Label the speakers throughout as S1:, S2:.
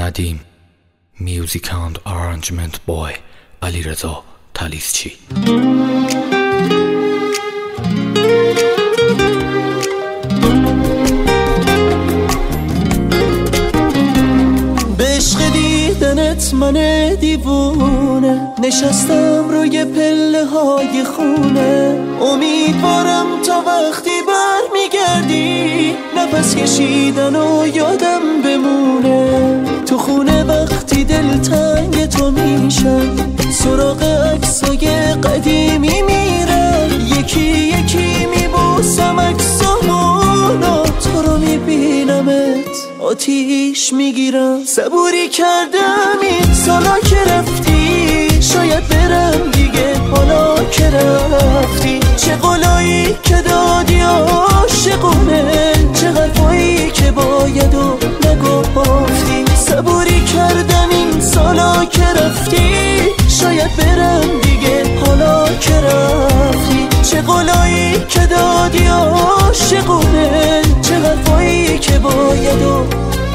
S1: ندیم. میوزیک اند آرنجمنت بای علیرضا تلیسچی.
S2: به عشق دیدنت من دیوونه نشستم روی پله های خونه. امیدوارم تا وقتی برمیگردی نفس کشیدن و یادم بمونه. تو خونه وقتی دلتنگ تو میشم سراغ عکسای قدیمی میرم. یکی یکی میبوسم عکسامونو تو رو میبینمت آتیش میگیرم. صبوری کردم این سالا که رفتی شاید برم دیگه حالا که رفتی. چه قولایی که دادی عاشقونه چه حرفایی که باید و نگفتی. صبوری کردم این سالا که رفتی شاید برم دیگه حالا که رفتی. چه قولایی که دادی عاشقونه چه حرفایی که باید و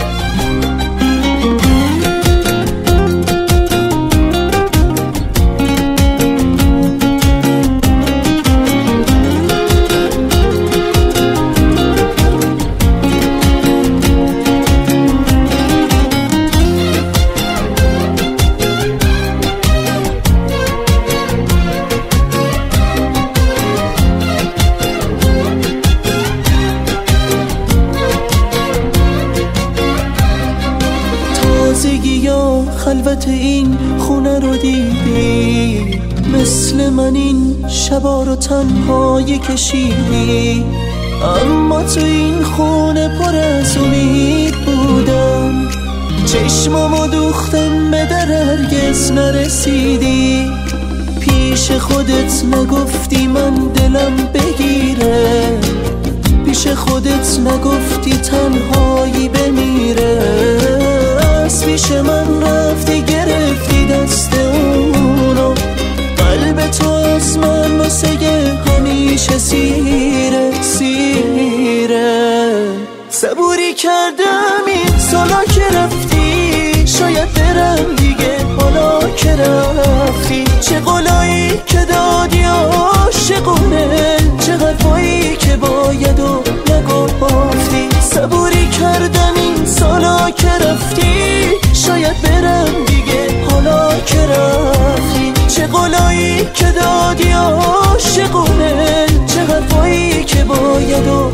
S2: یا خلوت این خونه رو دیدی مثل من این شبا رو تنهایی کشیدی. اما تو این خونه پر از امید بودم چشمامو دوختم به در هرگز نرسیدی. پیش خودت نگفتی من دلم بگیره پیش خودت نگفتی تنهایی بمیره. پیش من رفتی گرفتی دست اونو قلب تو از من واسه همیشه سیره. صبوری کردم این سالا که رفتی شاید برم دیگه حالا که رفتی. چه قولایی که دادی عاشقونه چه حرفایی که باید و نگفتی. صبوری کردم این سالا که رفتی شاید برم دیگه حالا که رفتی. چه قولایی که دادی عاشقونه چه حرفایی که باید و